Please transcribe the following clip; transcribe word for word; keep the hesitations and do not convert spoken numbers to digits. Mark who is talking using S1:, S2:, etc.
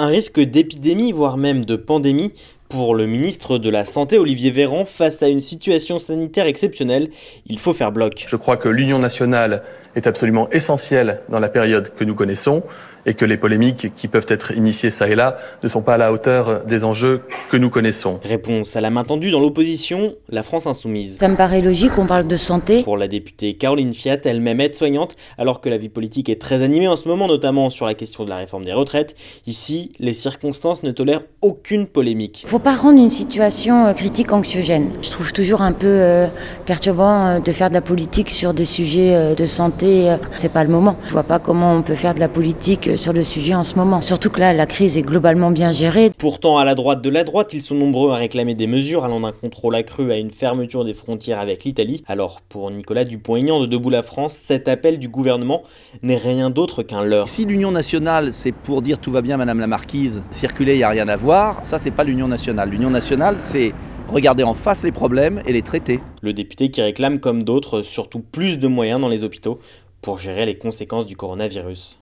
S1: un risque d'épidémie, voire même de pandémie. Pour le ministre de la Santé, Olivier Véran, face à une situation sanitaire exceptionnelle, il faut faire bloc.
S2: Je crois que l'union nationale est absolument essentielle dans la période que nous connaissons et que les polémiques qui peuvent être initiées ça et là ne sont pas à la hauteur des enjeux que nous connaissons.
S1: Réponse à la main tendue dans l'opposition, la France insoumise.
S3: Ça me paraît logique, on parle de santé.
S1: Pour la députée Caroline Fiat, elle-même aide-soignante, alors que la vie politique est très animée en ce moment, notamment sur la question de la réforme des retraites, ici, les circonstances ne tolèrent aucune polémique.
S3: Faut pas rendre une situation critique anxiogène. Je trouve toujours un peu euh, perturbant euh, de faire de la politique sur des sujets euh, de santé. Euh, c'est pas le moment. Je vois pas comment on peut faire de la politique sur le sujet en ce moment. Surtout que là, la crise est globalement bien gérée.
S1: Pourtant, à la droite de la droite, ils sont nombreux à réclamer des mesures allant d'un contrôle accru à une fermeture des frontières avec l'Italie. Alors, pour Nicolas Dupont-Aignan de Debout la France, cet appel du gouvernement n'est rien d'autre qu'un leurre.
S4: Si l'Union nationale, c'est pour dire tout va bien, Madame la Marquise, circuler, il n'y a rien à voir, ça, c'est pas l'Union nationale. L'Union nationale, c'est regarder en face les problèmes et les traiter.
S1: Le député qui réclame, comme d'autres, surtout plus de moyens dans les hôpitaux pour gérer les conséquences du coronavirus.